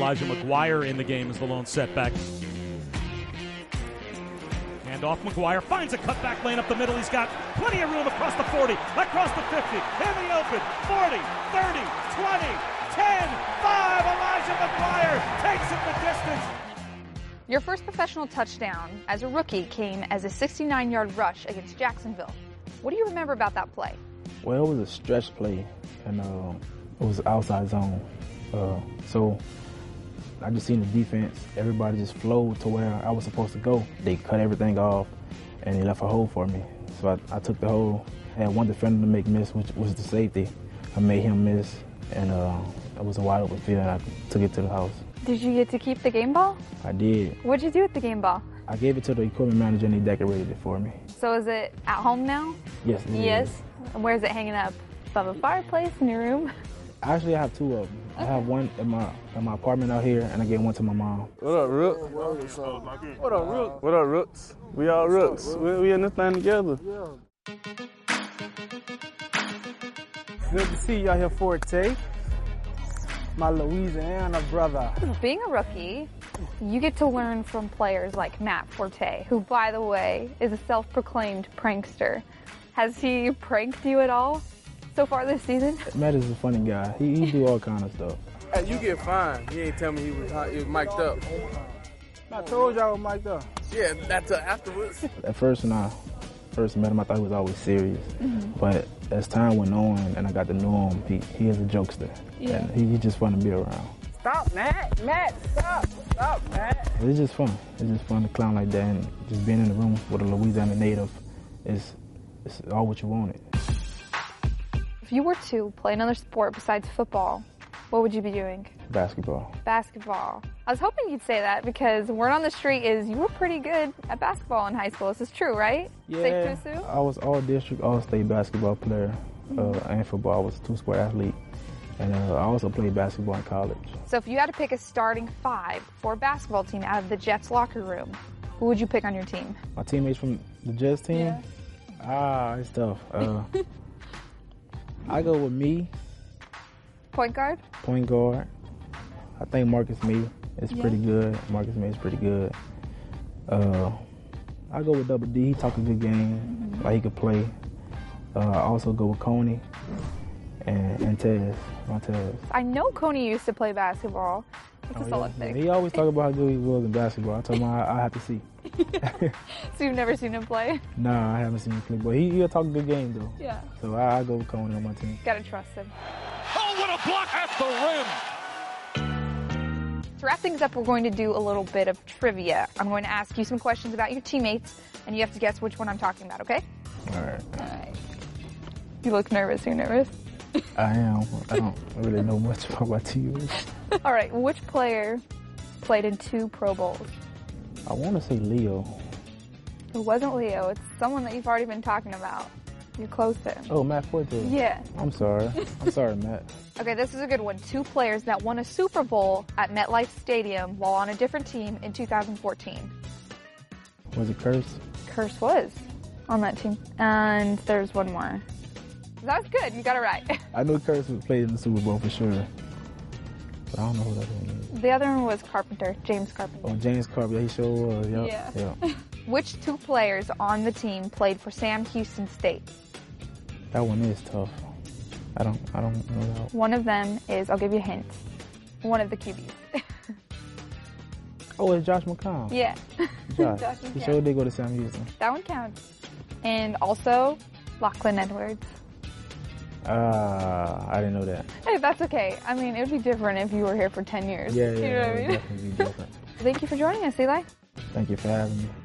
Elijah McGuire in the game as the lone setback. And off McGuire, finds a cutback lane up the middle. He's got plenty of room across the 40, across the 50, in the open, 40, 30, 20, 10, 5. Elijah McGuire takes it the distance. Your first professional touchdown as a rookie came as a 69-yard rush against Jacksonville. What do you remember about that play? Well, it was a stretch play, and it was outside zone. So I just seen the defense, everybody just flowed to where I was supposed to go. They cut everything off, and they left a hole for me. So I took the hole. I had one defender to make miss, which was the safety. I made him miss, and it was a wide open field, and I took it to the house. Did you get to keep the game ball? I did. What'd you do with the game ball? I gave it to the equipment manager, and he decorated it for me. So is it at home now? Yes, it Yes. is. And where's it hanging up? Above a fireplace in your room? Actually, I have two of them. I have one in my apartment out here, and I gave one to my mom. What up, Rook? What up, Rook? What up, Rooks? We all Rooks. We in this thing together. Good to see you out here, Forte. My Louisiana brother. Being a rookie, you get to learn from players like Matt Forte, who, by the way, is a self-proclaimed prankster. Has he pranked you at all so far this season? Matt is a funny guy. He do all kind of stuff. Hey, you get fined. You ain't tell me he was mic'd up. I told y'all I was mic'd up. Yeah, that's afterwards. At first, when I first met him, I thought he was always serious. But as time went on and I got to know him, he is a jokester. Yeah. And he's just fun to be around. Stop, Matt. Matt, stop. Stop, Matt. It's just fun. It's just fun to clown like that, and just being in the room with a Louisiana native is all what you wanted. If you were to play another sport besides football, what would you be doing? Basketball. Basketball. I was hoping you'd say that because word on the street is you were pretty good at basketball in high school. This is true, right? Yeah, Safe to assume? I was all-district, all-state basketball player and football. I was a two-sport athlete, and I also played basketball in college. So if you had to pick a starting five for a basketball team out of the Jets locker room, who would you pick on your team? My teammates from the Jets team? Yeah. It's tough. I go with me, Point guard? point guard. I think Marcus Mee is pretty good. Marcus Mee is pretty good. I go with Double D. He talk a good game, like he could play. I also go with Coney and Tez, Montez. I know Coney used to play basketball. It's a solid pick. He always talk about how good he was in basketball. I told him I have to see. So you've never seen him play? Nah, I haven't seen him play, but he'll talk a good game though. Yeah. So I go with Coney on my team. Gotta trust him. Oh, what a block at the rim! To wrap things up, we're going to do a little bit of trivia. I'm going to ask you some questions about your teammates, and you have to guess which one I'm talking about, okay? All right. All right. You look nervous. You're nervous? I am. I don't really know much about my teammates. All right. Which player played in 2 Pro Bowls? I want to say Leo. It wasn't Leo. It's someone that you've already been talking about. You're close to him. Oh, Matt Forte. Yeah. I'm sorry. I'm sorry, Matt. Okay, this is a good one. 2 players that won a Super Bowl at MetLife Stadium while on a different team in 2014. Was it Curse? Curse was on that team. And there's one more. That was good. You got it right. I know Curse played in the Super Bowl for sure. But I don't know who that one is. The other one was Carpenter, James Carpenter. Oh, James Carpenter. He sure was. Yep. Yeah. Which 2 players on the team played for Sam Houston State? That one is tough. I don't know that. One of them is, I'll give you a hint, one of the QBs. Oh, it's Josh McCown. Yeah. Josh. Josh He McCown. sure did go to Sam Houston. That one counts. And also, Lachlan Edwards. I didn't know that. Hey, that's okay. I mean, it would be different if you were here for 10 years. Yeah, You know what I it mean? would definitely be different. Thank you for joining us, Eli. Thank you for having me.